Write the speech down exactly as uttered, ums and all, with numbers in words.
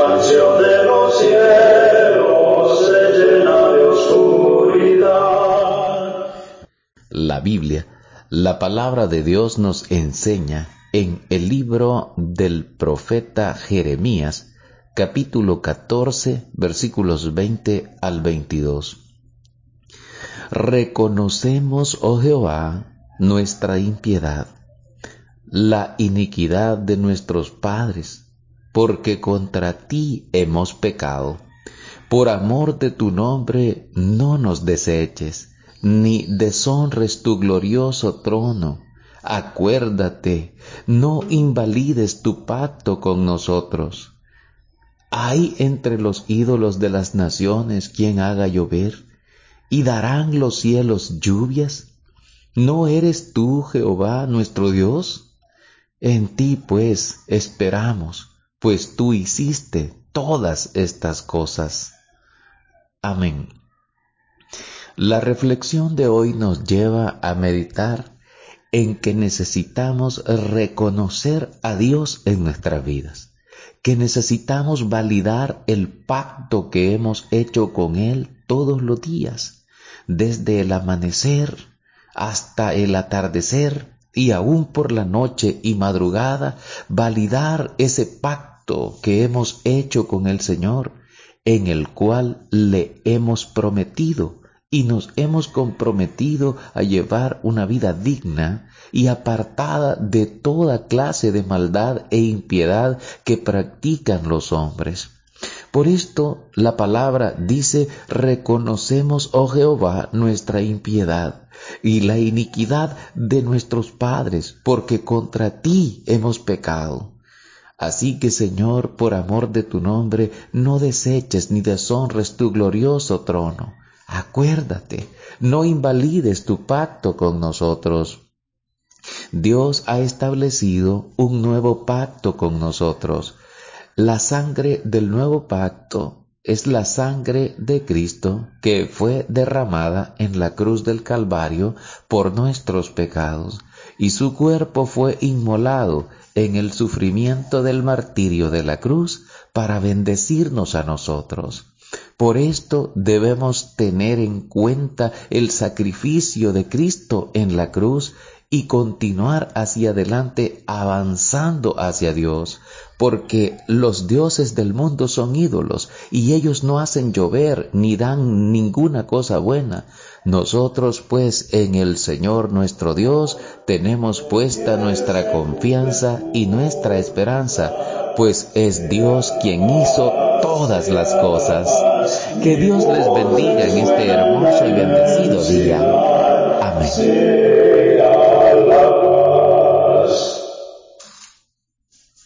expansión de los cielos se llena de oscuridad. La Biblia, la palabra de Dios, nos enseña en el libro del profeta Jeremías, capítulo catorce, versículos veinte al veintidós. Reconocemos, oh Jehová, nuestra impiedad, la iniquidad de nuestros padres, porque contra ti hemos pecado. Por amor de tu nombre no nos deseches, ni deshonres tu glorioso trono. Acuérdate, no invalides tu pacto con nosotros. ¿Hay entre los ídolos de las naciones quien haga llover? ¿Y darán los cielos lluvias? ¿No eres tú, Jehová, nuestro Dios? En ti, pues, esperamos, pues tú hiciste todas estas cosas. Amén. La reflexión de hoy nos lleva a meditar en que necesitamos reconocer a Dios en nuestras vidas, que necesitamos validar el pacto que hemos hecho con Él todos los días, desde el amanecer hasta el atardecer y aún por la noche y madrugada, validar ese pacto que hemos hecho con el Señor, en el cual le hemos prometido y nos hemos comprometido a llevar una vida digna y apartada de toda clase de maldad e impiedad que practican los hombres. Por esto la palabra dice: reconocemos, oh Jehová, nuestra impiedad y la iniquidad de nuestros padres, porque contra ti hemos pecado. Así que, Señor, por amor de tu nombre, no deseches ni deshonres tu glorioso trono. Acuérdate, no invalides tu pacto con nosotros. Dios ha establecido un nuevo pacto con nosotros. La sangre del nuevo pacto es la sangre de Cristo que fue derramada en la cruz del Calvario por nuestros pecados, y su cuerpo fue inmolado en el sufrimiento del martirio de la cruz para bendecirnos a nosotros. Por esto debemos tener en cuenta el sacrificio de Cristo en la cruz y continuar hacia adelante avanzando hacia Dios, porque los dioses del mundo son ídolos y ellos no hacen llover ni dan ninguna cosa buena. Nosotros pues en el Señor nuestro Dios tenemos puesta nuestra confianza y nuestra esperanza, pues es Dios quien hizo todas las cosas. Que Dios les bendiga en este hermoso y bendecido